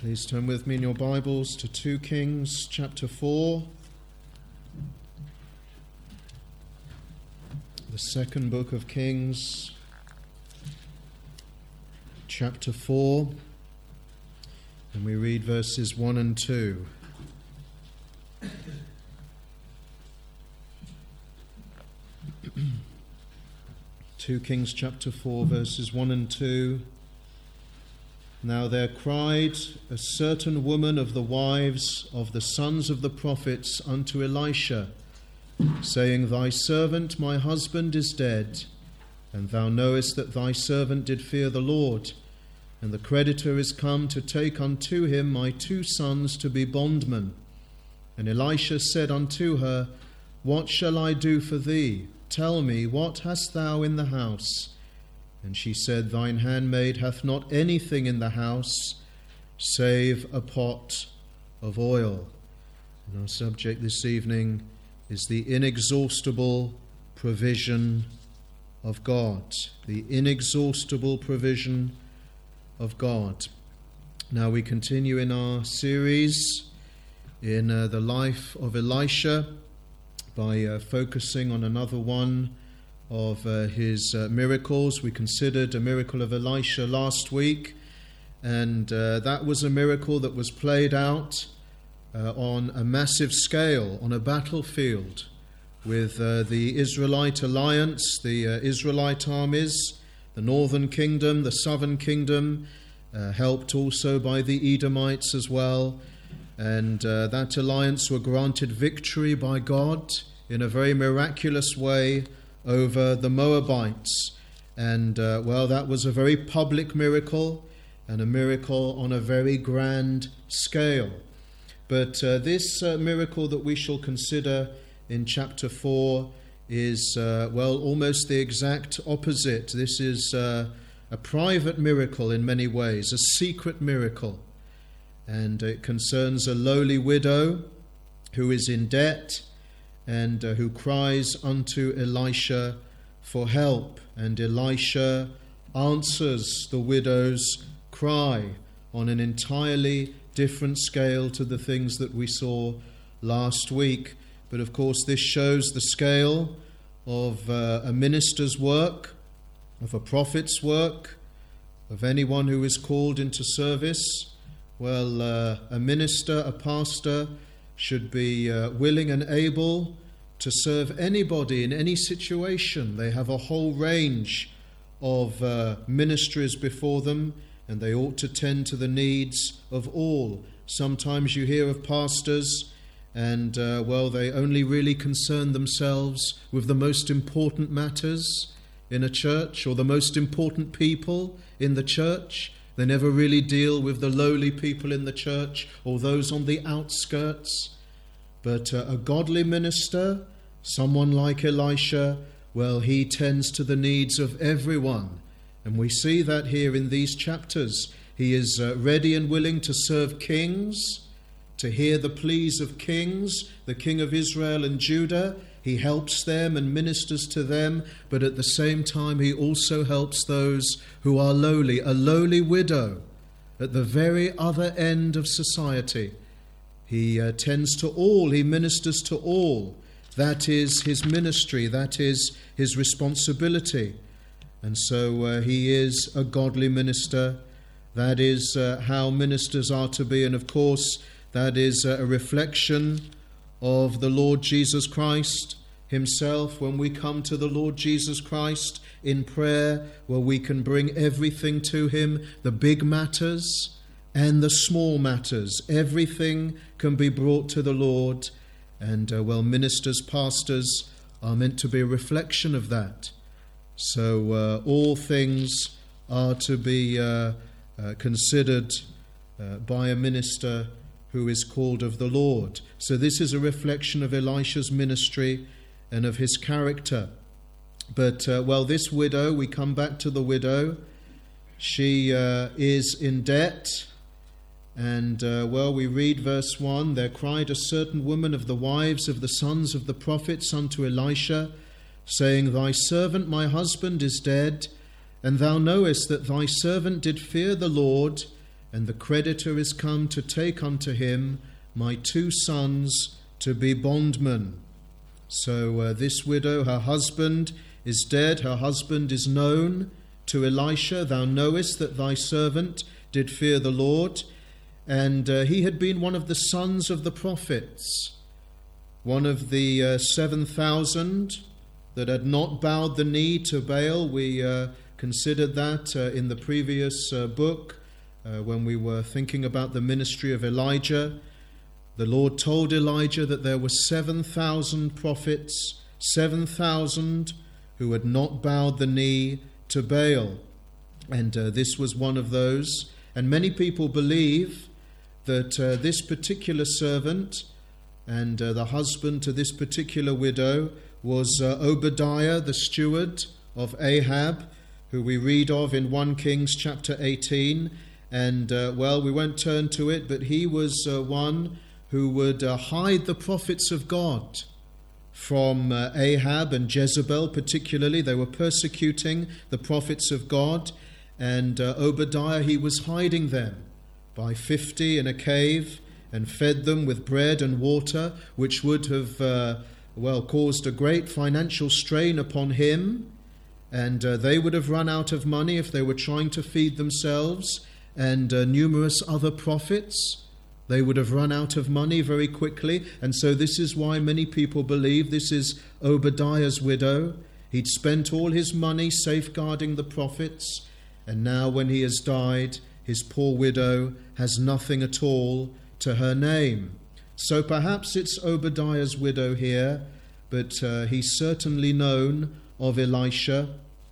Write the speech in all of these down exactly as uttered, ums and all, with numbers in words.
Please turn with me in your Bibles to Second Kings chapter four. The second book of Kings, chapter four, and we read verses one and two. Second Kings chapter four, verses one and two. Now there cried a certain woman of the wives of the sons of the prophets unto Elisha, saying, Thy servant my husband is dead, and thou knowest that thy servant did fear the Lord, and the creditor is come to take unto him my two sons to be bondmen. And Elisha said unto her, What shall I do for thee? Tell me, what hast thou in the house? And she said, Thine handmaid hath not anything in the house, save a pot of oil. And our subject this evening is the inexhaustible provision of God. The inexhaustible provision of God. Now we continue in our series in uh, the life of Elisha by uh, focusing on another one of uh, his uh, miracles. We considered a miracle of Elisha last week, and uh, that was a miracle that was played out uh, on a massive scale, on a battlefield, with uh, the Israelite alliance, the uh, Israelite armies, the northern kingdom, the southern kingdom, uh, helped also by the Edomites as well, and uh, that alliance were granted victory by God in a very miraculous way over the Moabites. And uh, well, that was a very public miracle and a miracle on a very grand scale. But uh, this uh, miracle that we shall consider in chapter four is uh, well, almost the exact opposite. This is uh, a private miracle in many ways, a secret miracle, and it concerns a lowly widow who is in debt and uh, who cries unto Elisha for help. And Elisha answers the widow's cry on an entirely different scale to the things that we saw last week. But of course this shows the scale of uh, a minister's work, of a prophet's work, of anyone who is called into service. Well, uh, a minister, a pastor, should be uh, willing and able to serve anybody in any situation. They have a whole range of uh, ministries before them, and they ought to tend to the needs of all. Sometimes you hear of pastors, and uh, well, they only really concern themselves with the most important matters in a church, or the most important people in the church. They never really deal with the lowly people in the church or those on the outskirts. But uh, a godly minister, someone like Elisha, well, he tends to the needs of everyone. And we see that here in these chapters. He is uh, ready and willing to serve kings, to hear the pleas of kings, the king of Israel and Judah. He helps them and ministers to them, but at the same time he also helps those who are lowly. A lowly widow at the very other end of society. He uh, tends to all, he ministers to all. That is his ministry, that is his responsibility. And so uh, he is a godly minister. That is uh, how ministers are to be. And of course, that is uh, a reflection of the Lord Jesus Christ himself. When we come to the Lord Jesus Christ in prayer, where we can bring everything to him, the big matters and the small matters, everything can be brought to the Lord. And uh, well, ministers, pastors are meant to be a reflection of that. So uh, all things are to be uh, uh, considered uh, by a minister who is called of the Lord. So this is a reflection of Elisha's ministry and of his character. But, uh, well, this widow, we come back to the widow. She uh, is in debt. And, uh, well, we read verse one. There cried a certain woman of the wives of the sons of the prophets unto Elisha, saying, Thy servant my husband is dead, and thou knowest that thy servant did fear the Lord, and the creditor is come to take unto him my two sons to be bondmen. So uh, this widow, her husband is dead, her husband is known to Elisha. Thou knowest that thy servant did fear the Lord, and uh, he had been one of the sons of the prophets, one of the uh, seven thousand that had not bowed the knee to Baal. We uh, considered that uh, in the previous uh, book uh, when we were thinking about the ministry of Elijah. The Lord told Elijah that there were seven thousand prophets, seven thousand who had not bowed the knee to Baal. And uh, this was one of those. And many people believe that uh, this particular servant and uh, the husband to this particular widow was uh, Obadiah, the steward of Ahab, who we read of in First Kings chapter eighteen. And, uh, well, we won't turn to it, but he was uh, one who would uh, hide the prophets of God from uh, Ahab and Jezebel particularly. They were persecuting the prophets of God, and uh, Obadiah, he was hiding them by fifty in a cave and fed them with bread and water, which would have, uh, well, caused a great financial strain upon him, and uh, they would have run out of money if they were trying to feed themselves and uh, numerous other prophets. They would have run out of money very quickly, and so this is why many people believe this is Obadiah's widow. He'd spent all his money safeguarding the prophets, and now when he has died, his poor widow has nothing at all to her name. So perhaps it's Obadiah's widow here, but uh, he's certainly known of Elisha.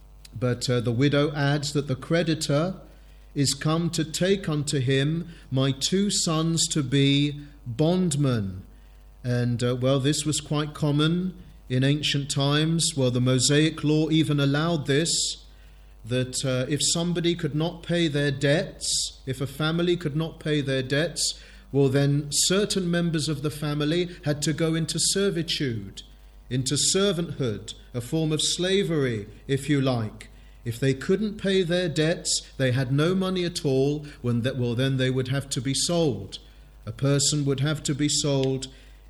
But uh, the widow adds that the creditor is come to take unto him my two sons to be bondmen. And, uh, well, this was quite common in ancient times. Well, the Mosaic law even allowed this, that uh, if somebody could not pay their debts, if a family could not pay their debts, well, then certain members of the family had to go into servitude, into servanthood, a form of slavery, if you like. If they couldn't pay their debts, they had no money at all, when that, well, then they would have to be sold. A person would have to be sold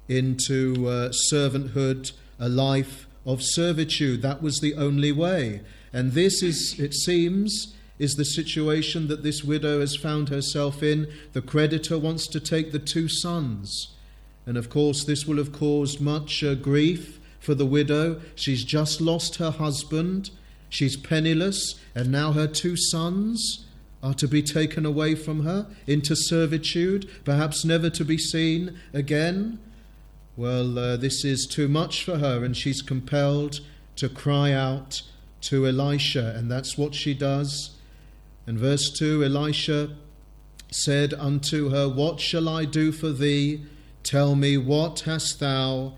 into uh, servanthood, a life of servitude. That was the only way. And this is, it seems, is the situation that this widow has found herself in. The creditor wants to take the two sons. And of course, this will have caused much uh, grief for the widow. She's just lost her husband. She's penniless, and now her two sons are to be taken away from her into servitude, perhaps never to be seen again. Well, uh, this is too much for her, and she's compelled to cry out to Elisha, and that's what she does. And verse two, Elisha said unto her, What shall I do for thee? Tell me, what hast thou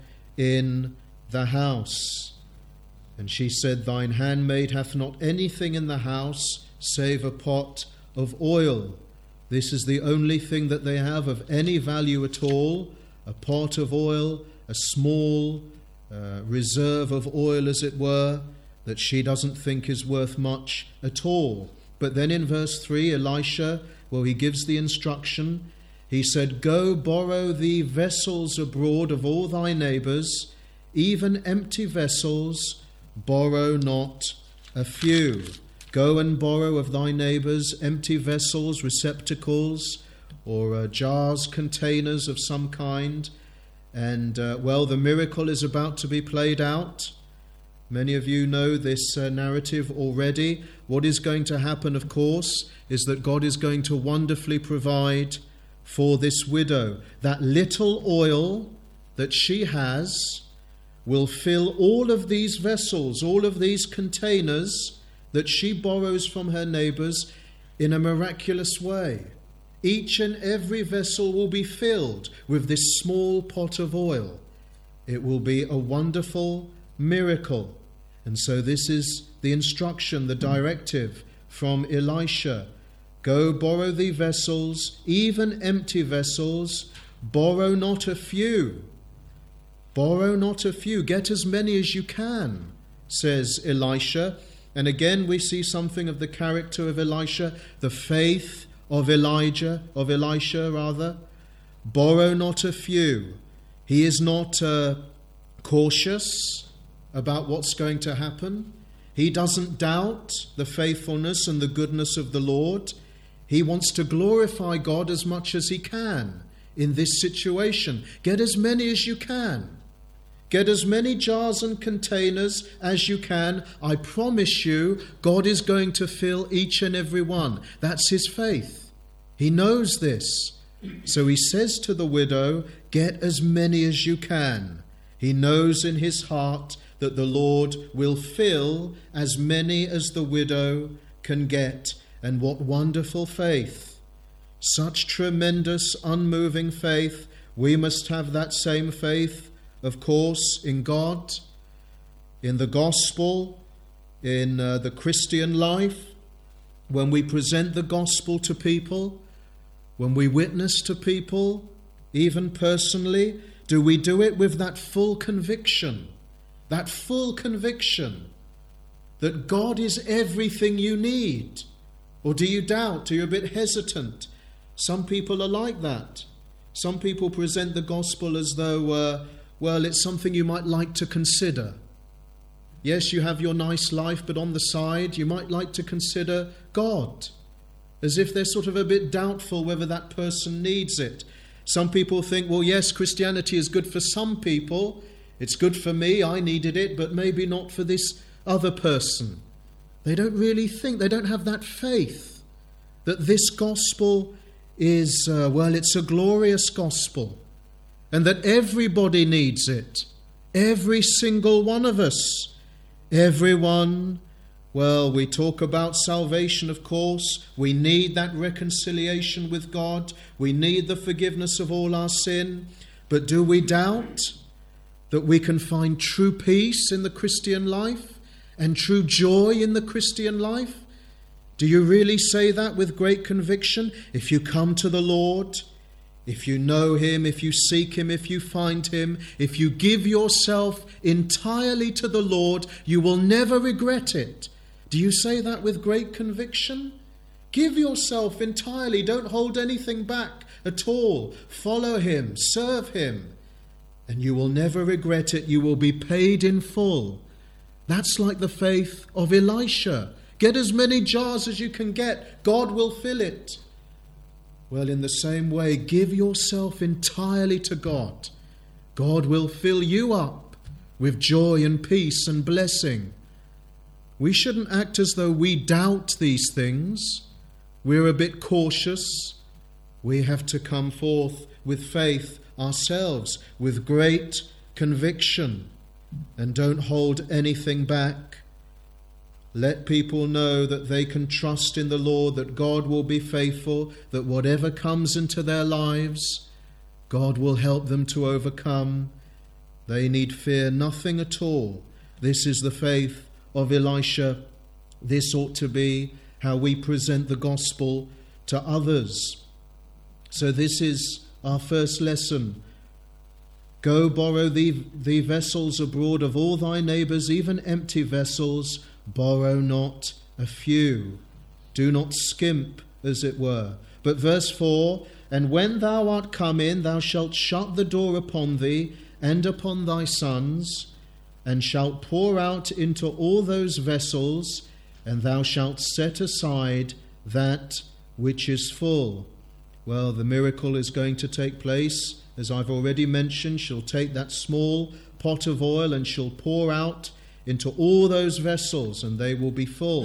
in the house? And she said, Thine handmaid hath not anything in the house save a pot of oil. This is the only thing that they have of any value at all, a pot of oil, a small uh, reserve of oil, as it were, that she doesn't think is worth much at all. But then in verse three, Elisha, well, he gives the instruction. He said, Go borrow thee vessels abroad of all thy neighbours, even empty vessels, borrow not a few. Go and borrow of thy neighbours empty vessels, receptacles, or uh, jars, containers of some kind. And, uh, well, the miracle is about to be played out. Many of you know this uh, narrative already. What is going to happen, of course, is that God is going to wonderfully provide for this widow. That little oil that she has will fill all of these vessels, all of these containers that she borrows from her neighbours in a miraculous way. Each and every vessel will be filled with this small pot of oil. It will be a wonderful miracle. And so this is the instruction, the directive from Elisha. Go borrow thee vessels, even empty vessels, borrow not a few. Borrow not a few, get as many as you can, says Elisha. And again we see something of the character of Elisha, the faith of Elijah, of Elisha rather. Borrow not a few. He is not uh, cautious about what's going to happen. He doesn't doubt the faithfulness and the goodness of the Lord. He wants to glorify God as much as he can in this situation. Get as many as you can. Get as many jars and containers as you can. I promise you, God is going to fill each and every one. That's his faith. He knows this. So he says to the widow, get as many as you can. He knows in his heart that the Lord will fill as many as the widow can get. And what wonderful faith. Such tremendous, unmoving faith. We must have that same faith, of course, in God, in the gospel, in uh, the Christian life. When we present the gospel to people, when we witness to people, even personally, do we do it with that full conviction? That full conviction that God is everything you need? Or do you doubt? Are you a bit hesitant? Some people are like that. Some people present the gospel as though, uh, well, it's something you might like to consider. Yes, you have your nice life, but on the side, you might like to consider God, as if they're sort of a bit doubtful whether that person needs it. Some people think, well, yes, Christianity is good for some people. It's good for me, I needed it, but maybe not for this other person. They don't really think, they don't have that faith that this gospel is, uh, well, it's a glorious gospel, and that everybody needs it. Every single one of us. Everyone. Well, we talk about salvation, of course. We need that reconciliation with God. We need the forgiveness of all our sin. But do we doubt that we can find true peace in the Christian life and true joy in the Christian life? Do you really say that with great conviction? If you come to the Lord, if you know him, if you seek him, if you find him, if you give yourself entirely to the Lord, you will never regret it. Do you say that with great conviction? Give yourself entirely. Don't hold anything back at all. Follow him. Serve him. And you will never regret it. You will be paid in full. That's like the faith of Elisha. Get as many jars as you can get. God will fill it. Well, in the same way, give yourself entirely to God. God will fill you up with joy and peace and blessing. We shouldn't act as though we doubt these things. We're a bit cautious. We have to come forth with faith ourselves, with great conviction, and don't hold anything back. Let people know that they can trust in the Lord, that God will be faithful, that whatever comes into their lives, God will help them to overcome. They need fear nothing at all. This is the faith of Elisha. This ought to be how we present the gospel to others. So this is our first lesson. Go borrow thee, thee vessels abroad of all thy neighbours, even empty vessels. Borrow not a few. Do not skimp, as it were. But verse four, and when thou art come in, thou shalt shut the door upon thee and upon thy sons, and shalt pour out into all those vessels, and thou shalt set aside that which is full. Well, the miracle is going to take place. As I've already mentioned, she'll take that small pot of oil and she'll pour out into all those vessels, and they will be full.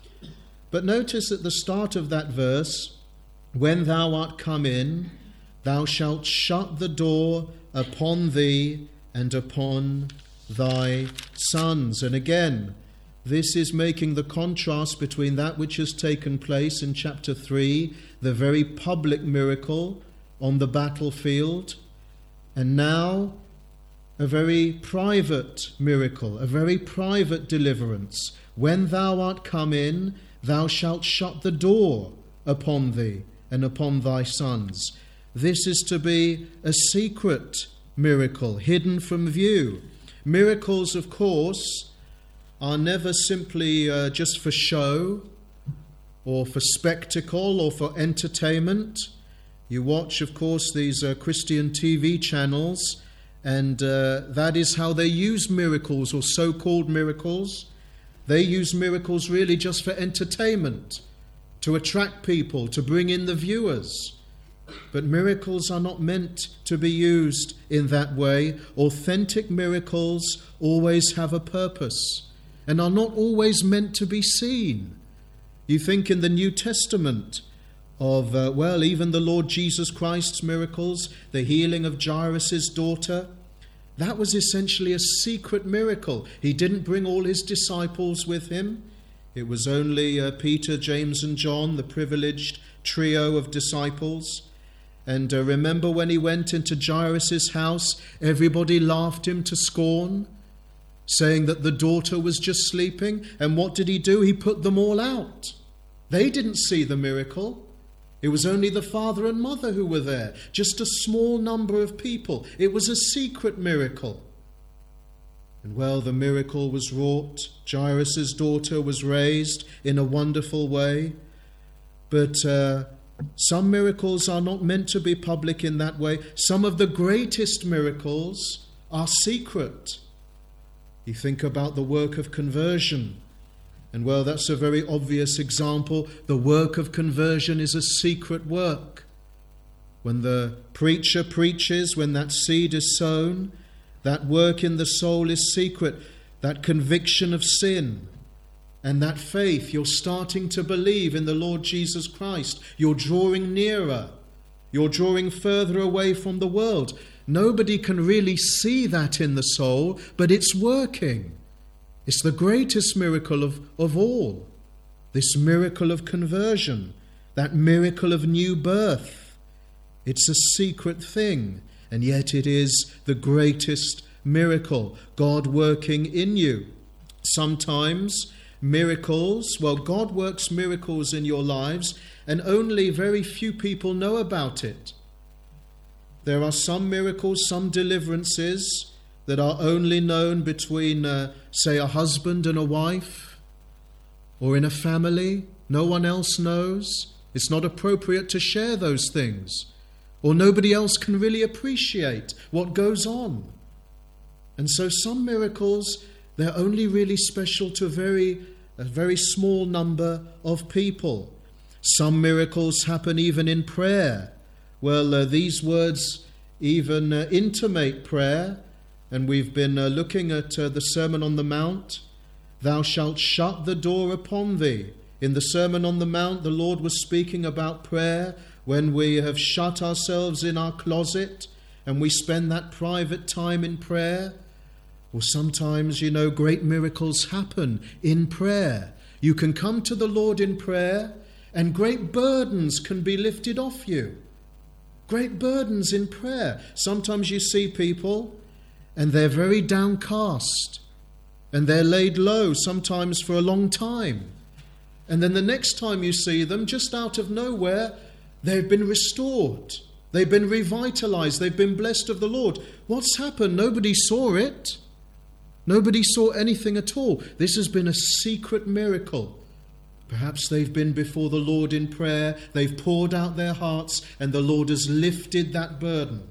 But notice at the start of that verse, when thou art come in, thou shalt shut the door upon thee and upon thy sons. And again, this is making the contrast between that which has taken place in chapter three, the very public miracle on the battlefield, and now a very private miracle, a very private deliverance. When thou art come in, thou shalt shut the door upon thee and upon thy sons. This is to be a secret miracle, hidden from view. Miracles, of course, are never simply uh, just for show. or for spectacle or for entertainment. You watch, of course, these uh, Christian T V channels, and uh, that is how they use miracles, or so-called miracles. They use miracles really just for entertainment, to attract people, to bring in the viewers. But miracles are not meant to be used in that way. Authentic miracles always have a purpose and are not always meant to be seen. You think in the New Testament of, uh, well, even the Lord Jesus Christ's miracles, the healing of Jairus' daughter, that was essentially a secret miracle. He didn't bring all his disciples with him. It was only uh, Peter, James and John, the privileged trio of disciples. And uh, remember when he went into Jairus' house, everybody laughed him to scorn, saying that the daughter was just sleeping. And what did he do? He put them all out. They didn't see the miracle. It was only the father and mother who were there, just a small number of people. It was a secret miracle. And well, the miracle was wrought. Jairus' daughter was raised in a wonderful way. But uh, some miracles are not meant to be public in that way. Some of the greatest miracles are secret. You think about the work of conversion. And well, that's a very obvious example. The work of conversion is a secret work. When the preacher preaches, when that seed is sown, that work in the soul is secret. That conviction of sin and that faith, you're starting to believe in the Lord Jesus Christ. You're drawing nearer. You're drawing further away from the world. Nobody can really see that in the soul, but it's working. It's the greatest miracle of, of all. This miracle of conversion, that miracle of new birth. It's a secret thing, and yet it is the greatest miracle, God working in you. Sometimes miracles, well, God works miracles in your lives, and only very few people know about it. There are some miracles, some deliverances that are only known between, uh, say, a husband and a wife, or in a family. No one else knows. It's not appropriate to share those things, or nobody else can really appreciate what goes on. And so some miracles, they're only really special to a very, a very small number of people. Some miracles happen even in prayer. Well, uh, these words even uh, intimate prayer. And we've been uh, looking at uh, the Sermon on the Mount. Thou shalt shut the door upon thee. In the Sermon on the Mount, the Lord was speaking about prayer when we have shut ourselves in our closet and we spend that private time in prayer. Or sometimes, you know, great miracles happen in prayer. You can come to the Lord in prayer and great burdens can be lifted off you. Great burdens in prayer. Sometimes you see people and they're very downcast, and they're laid low sometimes for a long time. And then the next time you see them, just out of nowhere, they've been restored. They've been revitalized. They've been blessed of the Lord. What's happened? Nobody saw it. Nobody saw anything at all. This has been a secret miracle. Perhaps they've been before the Lord in prayer. They've poured out their hearts, and the Lord has lifted that burden.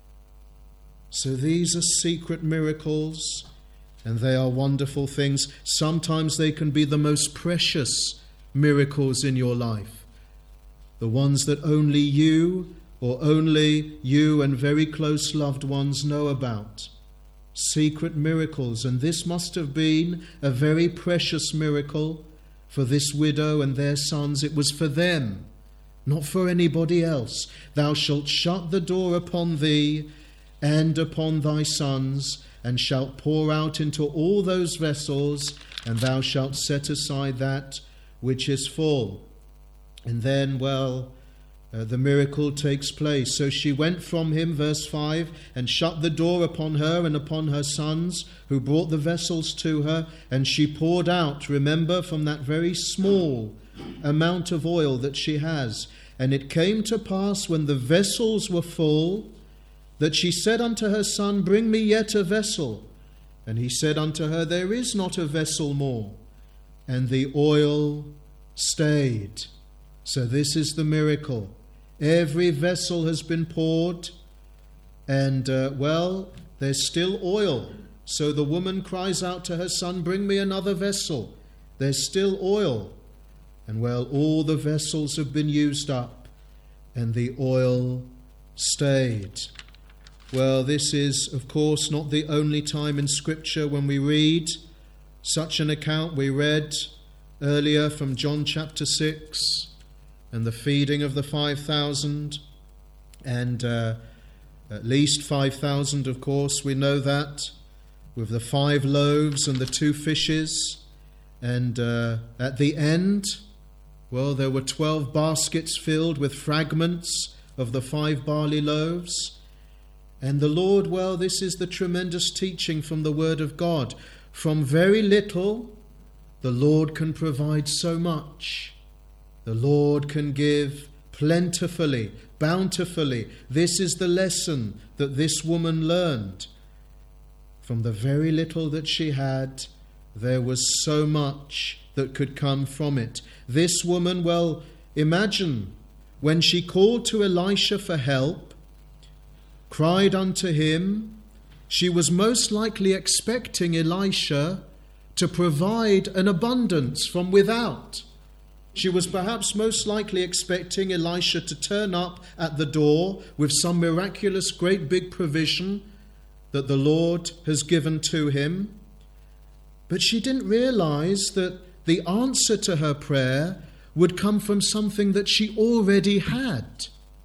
So these are secret miracles, and they are wonderful things. Sometimes they can be the most precious miracles in your life, the ones that only you or only you and very close loved ones know about. Secret miracles, and this must have been a very precious miracle for this widow and their sons. It was for them, not for anybody else. Thou shalt shut the door upon thee and upon thy sons, and shalt pour out into all those vessels, and thou shalt set aside that which is full. And then, well, uh, the miracle takes place. So she went from him, verse five, and shut the door upon her and upon her sons, who brought the vessels to her, and she poured out, remember, from that very small amount of oil that she has. And it came to pass, when the vessels were full, that she said unto her son, Bring me yet a vessel. And he said unto her, There is not a vessel more. And the oil stayed. So this is the miracle. Every vessel has been poured, and uh, well, there's still oil. So the woman cries out to her son, bring me another vessel. There's still oil. And well, all the vessels have been used up, and the oil stayed. Well, this is, of course, not the only time in Scripture when we read such an account. We read earlier from John chapter six, and the feeding of the five thousand, and uh, at least five thousand, of course, we know that, with the five loaves and the two fishes. And uh, at the end, well, there were twelve baskets filled with fragments of the five barley loaves. And the Lord, well, this is the tremendous teaching from the Word of God. From very little, the Lord can provide so much. The Lord can give plentifully, bountifully. This is the lesson that this woman learned. From the very little that she had, there was so much that could come from it. This woman, well, imagine when she called to Elisha for help, cried unto him, she was most likely expecting Elisha to provide an abundance from without. She was perhaps most likely expecting Elisha to turn up at the door with some miraculous great big provision that the Lord has given to him. But she didn't realize that the answer to her prayer would come from something that she already had.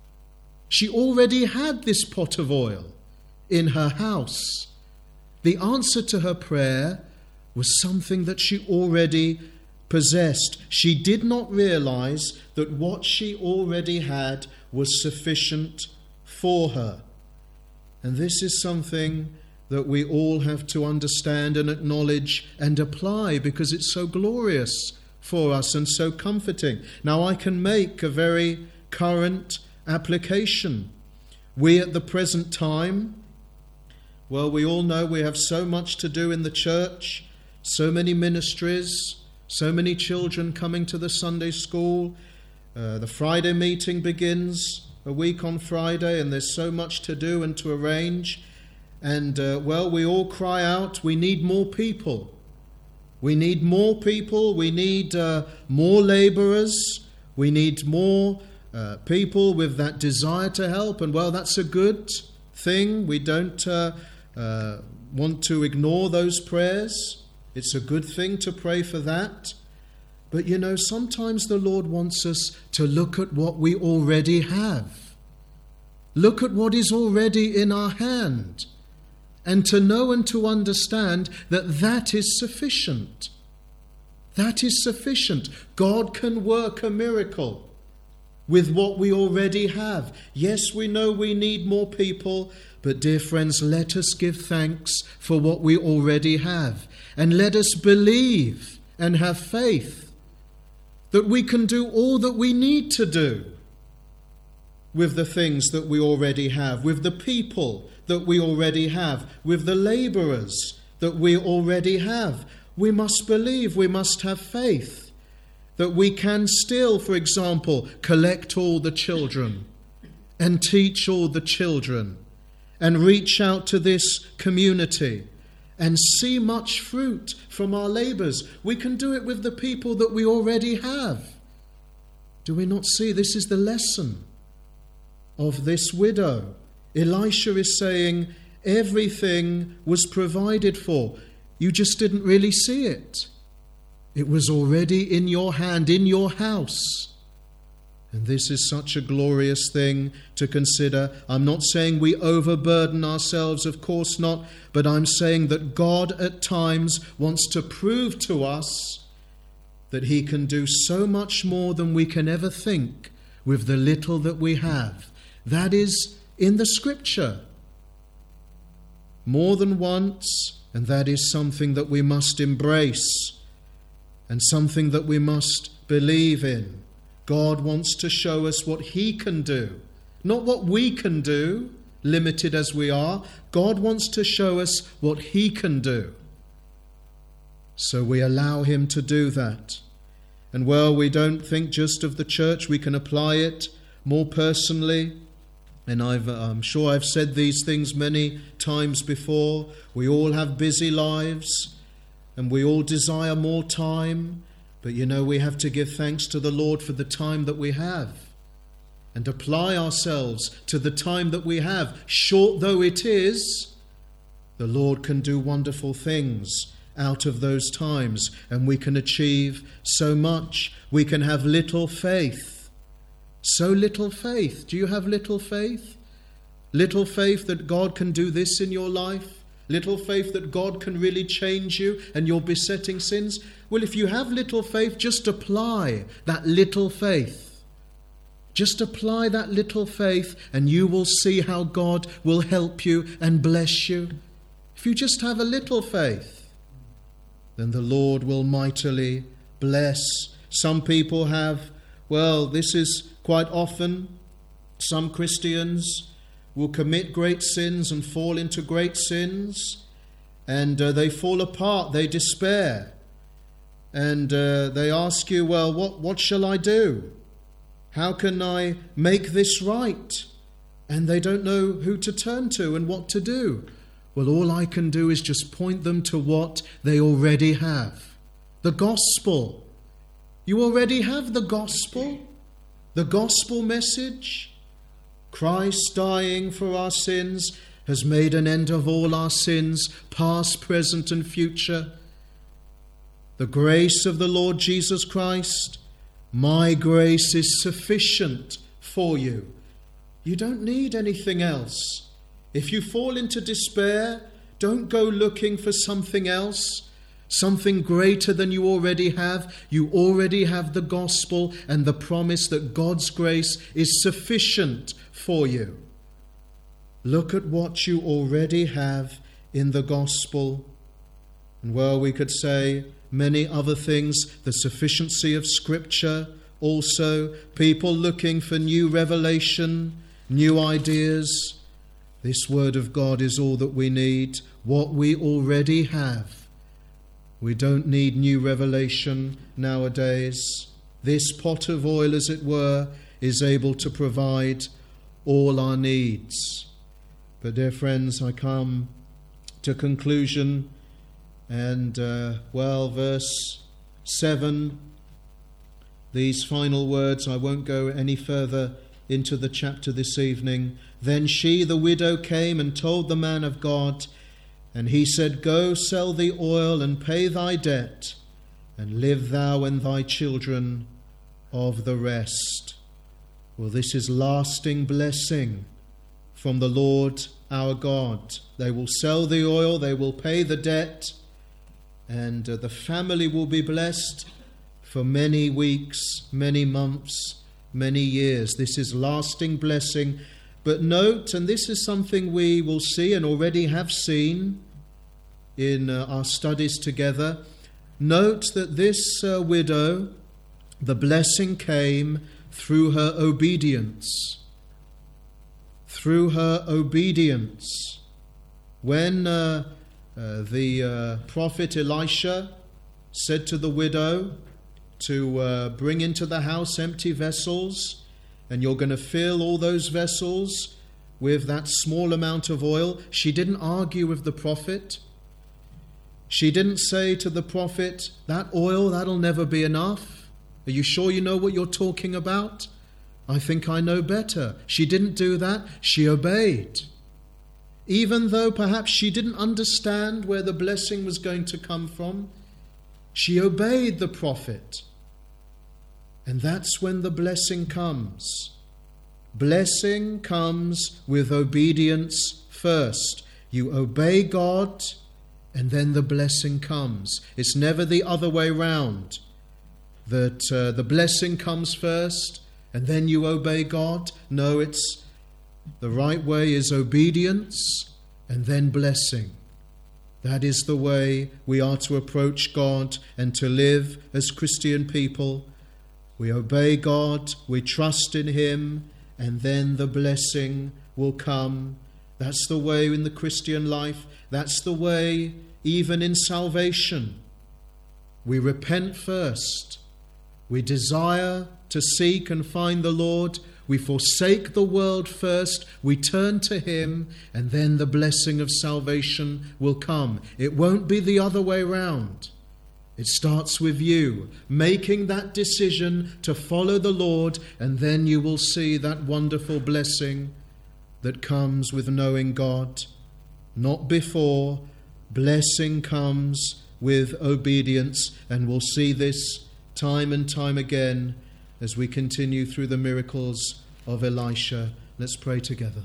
She already had this pot of oil in her house. The answer to her prayer was something that she already possessed. She did not realize that what she already had was sufficient for her. And this is something that we all have to understand and acknowledge and apply, because it's so glorious for us and so comforting. Now, I can make a very current application. We at the present time, well, we all know we have so much to do in the church, so many ministries, so many children coming to the Sunday school. Uh, the Friday meeting begins a week on Friday, and there's so much to do and to arrange. And, uh, well, we all cry out, we need more people. We need more people. We need uh, more labourers. We need more uh, people with that desire to help. And, well, that's a good thing. We don't uh, uh, want to ignore those prayers. It's a good thing to pray for that. But, you know, sometimes the Lord wants us to look at what we already have. Look at what is already in our hand. And to know and to understand that that is sufficient. That is sufficient. God can work a miracle with what we already have. Yes, we know we need more people, but dear friends, let us give thanks for what we already have. And let us believe and have faith that we can do all that we need to do with the things that we already have, with the people that we already have, with the labourers that we already have. We must believe, we must have faith that we can still, for example, collect all the children and teach all the children and reach out to this community and see much fruit from our labours. We can do it with the people that we already have. Do we not see this is the lesson of this widow? Elisha is saying everything was provided for. You just didn't really see it. It was already in your hand, in your house. And this is such a glorious thing to consider. I'm not saying we overburden ourselves, of course not, but I'm saying that God at times wants to prove to us that He can do so much more than we can ever think with the little that we have. That is in the Scripture more than once, and that is something that we must embrace and something that we must believe in. God wants to show us what He can do, not what we can do, limited as we are. God wants to show us what He can do. So we allow Him to do that. And well, we don't think just of the church, we can apply it more personally. And I've, I'm sure I've said these things many times before. We all have busy lives and we all desire more time. But you know, we have to give thanks to the Lord for the time that we have and apply ourselves to the time that we have. Short though it is, the Lord can do wonderful things out of those times, and we can achieve so much. We can have little faith. So little faith. Do you have little faith? Little faith that God can do this in your life? Little faith that God can really change you and your besetting sins? Well, if you have little faith, just apply that little faith. Just apply that little faith and you will see how God will help you and bless you. If you just have a little faith, then the Lord will mightily bless. Some people have, well, this is quite often, some Christians will commit great sins and fall into great sins, and uh, they fall apart, they despair, and uh, they ask you, well, what, what shall I do? How can I make this right? And they don't know who to turn to and what to do. Well, all I can do is just point them to what they already have. The gospel. You already have the gospel. The gospel message. Christ dying for our sins has made an end of all our sins, past, present and future. The grace of the Lord Jesus Christ. My grace is sufficient for you. You don't need anything else. If you fall into despair, don't go looking for something else, something greater than you already have. You already have the gospel and the promise that God's grace is sufficient for you. Look at what you already have in the gospel. And well, we could say many other things, the sufficiency of Scripture, also people looking for new revelation, new ideas. This word of God is all that we need, what we already have. We don't need new revelation nowadays. This pot of oil, as it were, is able to provide all our needs. But dear friends, I come to conclusion, and uh, well, verse seven, these final words, I won't go any further into the chapter this evening. Then she, the widow, came and told the man of God, and he said, Go, sell the oil and pay thy debt, and live thou and thy children of the rest. Well, this is lasting blessing from the Lord our God. They will sell the oil, they will pay the debt, and uh, the family will be blessed for many weeks, many months, many years. This is lasting blessing. But note, and this is something we will see and already have seen in uh, our studies together, note that this uh, widow, the blessing came through her obedience. Through her obedience. When uh, uh, the uh, prophet Elisha said to the widow to uh, bring into the house empty vessels, and you're going to fill all those vessels with that small amount of oil. She didn't argue with the prophet. She didn't say to the prophet, that oil, that'll never be enough. Are you sure you know what you're talking about? I think I know better. She didn't do that. She obeyed. Even though perhaps she didn't understand where the blessing was going to come from, she obeyed the prophet. And that's when the blessing comes. Blessing comes with obedience first. You obey God, and then the blessing comes. It's never the other way round, that uh, the blessing comes first, and then you obey God. No, it's the right way is obedience, and then blessing. That is the way we are to approach God and to live as Christian people. We obey God, we trust in Him, and then the blessing will come. That's the way in the Christian life. That's the way even in salvation. We repent first. We desire to seek and find the Lord. We forsake the world first. We turn to him, and then the blessing of salvation will come. It won't be the other way round. It starts with you making that decision to follow the Lord, and then you will see that wonderful blessing that comes with knowing God. Not before. Blessing comes with obedience, and we'll see this time and time again as we continue through the miracles of Elisha. Let's pray together.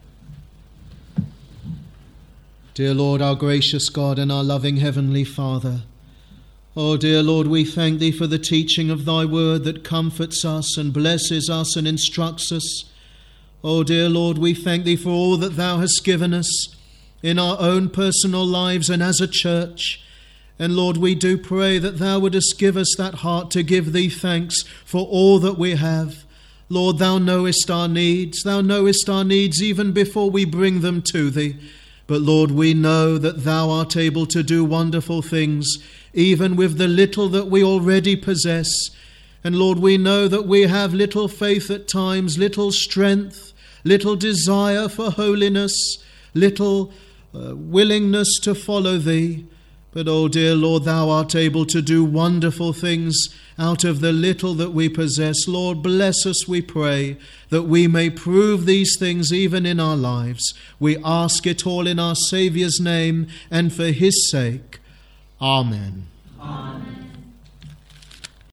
Dear Lord, our gracious God and our loving Heavenly Father, oh dear Lord, we thank thee for the teaching of thy word that comforts us and blesses us and instructs us. Oh dear Lord, we thank thee for all that thou hast given us in our own personal lives and as a church. And Lord, we do pray that thou wouldest give us that heart to give thee thanks for all that we have. Lord, thou knowest our needs. Thou knowest our needs even before we bring them to thee. But Lord, we know that thou art able to do wonderful things, even with the little that we already possess. And Lord, we know that we have little faith at times, little strength, little desire for holiness, little uh, willingness to follow thee. But, oh dear Lord, thou art able to do wonderful things out of the little that we possess. Lord, bless us, we pray, that we may prove these things even in our lives. We ask it all in our Saviour's name and for his sake. Amen. Amen.